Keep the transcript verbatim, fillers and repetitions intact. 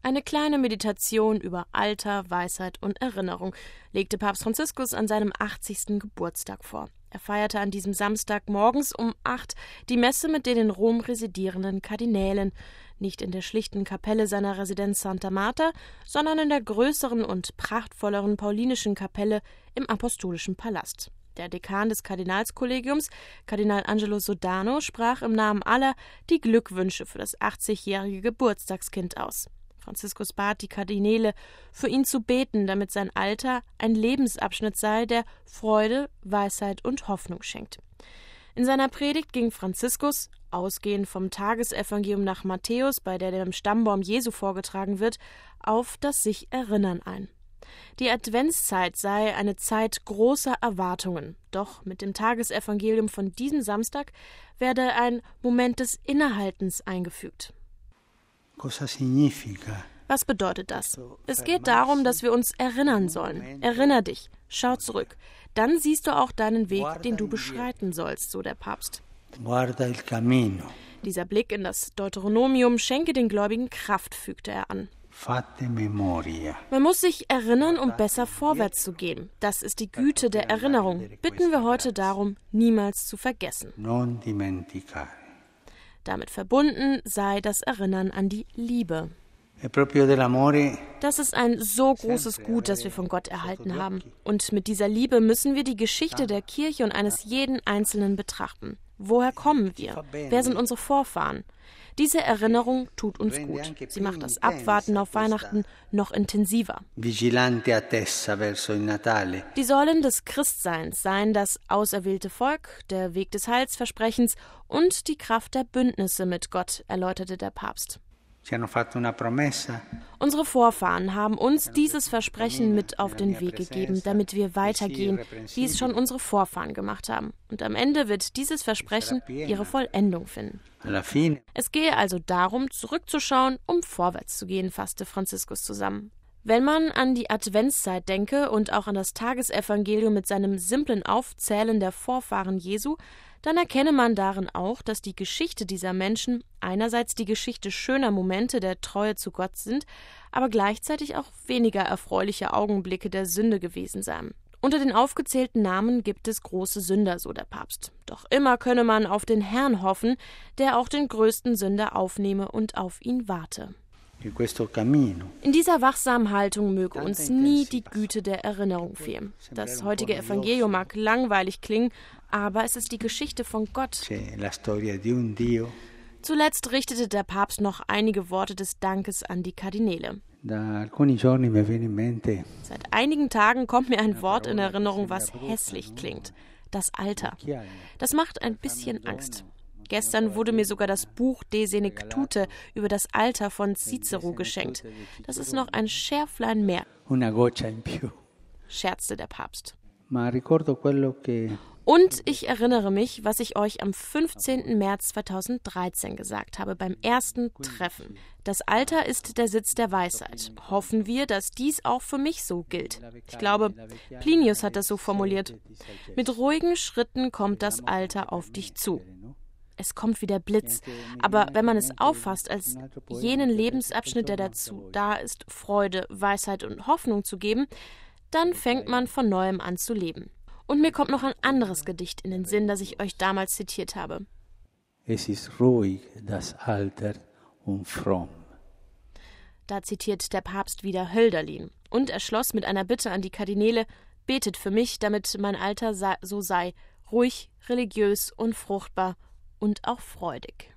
Eine kleine Meditation über Alter, Weisheit und Erinnerung legte Papst Franziskus an seinem achtzigsten Geburtstag vor. Er feierte an diesem Samstag morgens um acht die Messe mit den in Rom residierenden Kardinälen, nicht in der schlichten Kapelle seiner Residenz Santa Marta, sondern in der größeren und prachtvolleren paulinischen Kapelle im Apostolischen Palast. Der Dekan des Kardinalskollegiums, Kardinal Angelo Sodano, sprach im Namen aller die Glückwünsche für das achtzigjährige Geburtstagskind aus. Franziskus bat die Kardinäle, für ihn zu beten, damit sein Alter ein Lebensabschnitt sei, der Freude, Weisheit und Hoffnung schenkt. In seiner Predigt ging Franziskus, ausgehend vom Tagesevangelium nach Matthäus, bei der der Stammbaum Jesu vorgetragen wird, auf das Sich-Erinnern ein. Die Adventszeit sei eine Zeit großer Erwartungen, doch mit dem Tagesevangelium von diesem Samstag werde ein Moment des Innehaltens eingefügt. Was bedeutet das? Es geht darum, dass wir uns erinnern sollen. Erinner dich, schau zurück. Dann siehst du auch deinen Weg, den du beschreiten sollst, so der Papst. Dieser Blick in das Deuteronomium schenke den Gläubigen Kraft, fügte er an. Man muss sich erinnern, um besser vorwärts zu gehen. Das ist die Güte der Erinnerung. Bitten wir heute darum, niemals zu vergessen. Damit verbunden sei das Erinnern an die Liebe. Das ist ein so großes Gut, das wir von Gott erhalten haben. Und mit dieser Liebe müssen wir die Geschichte der Kirche und eines jeden Einzelnen betrachten. Woher kommen wir? Wer sind unsere Vorfahren? Diese Erinnerung tut uns gut. Sie macht das Abwarten auf Weihnachten noch intensiver. Die Säulen des Christseins seien das auserwählte Volk, der Weg des Heilsversprechens und die Kraft der Bündnisse mit Gott, erläuterte der Papst. Unsere Vorfahren haben uns dieses Versprechen mit auf den Weg gegeben, damit wir weitergehen, wie es schon unsere Vorfahren gemacht haben. Und am Ende wird dieses Versprechen ihre Vollendung finden. Es gehe also darum, zurückzuschauen, um vorwärts zu gehen, fasste Franziskus zusammen. Wenn man an die Adventszeit denke und auch an das Tagesevangelium mit seinem simplen Aufzählen der Vorfahren Jesu, dann erkenne man darin auch, dass die Geschichte dieser Menschen einerseits die Geschichte schöner Momente der Treue zu Gott sind, aber gleichzeitig auch weniger erfreuliche Augenblicke der Sünde gewesen seien. Unter den aufgezählten Namen gibt es große Sünder, so der Papst. Doch immer könne man auf den Herrn hoffen, der auch den größten Sünder aufnehme und auf ihn warte. In dieser wachsamen Haltung möge uns nie die Güte der Erinnerung fehlen. Das heutige Evangelium mag langweilig klingen, aber es ist die Geschichte von Gott. Zuletzt richtete der Papst noch einige Worte des Dankes an die Kardinäle. Seit einigen Tagen kommt mir ein Wort in Erinnerung, was hässlich klingt. Das Alter. Das macht ein bisschen Angst. Gestern wurde mir sogar das Buch De Senectute über das Alter von Cicero geschenkt. Das ist noch ein Schärflein mehr, scherzte der Papst. Und ich erinnere mich, was ich euch am fünfzehnten März zweitausenddreizehn gesagt habe, beim ersten Treffen. Das Alter ist der Sitz der Weisheit. Hoffen wir, dass dies auch für mich so gilt. Ich glaube, Plinius hat das so formuliert. Mit ruhigen Schritten kommt das Alter auf dich zu. Es kommt wie der Blitz, aber wenn man es auffasst als jenen Lebensabschnitt, der dazu da ist, Freude, Weisheit und Hoffnung zu geben, dann fängt man von Neuem an zu leben. Und mir kommt noch ein anderes Gedicht in den Sinn, das ich euch damals zitiert habe. Es ist ruhig, das Alter und fromm. Da zitiert der Papst wieder Hölderlin und er schloss mit einer Bitte an die Kardinäle: Betet für mich, damit mein Alter so sei, ruhig, religiös und fruchtbar und auch freudig.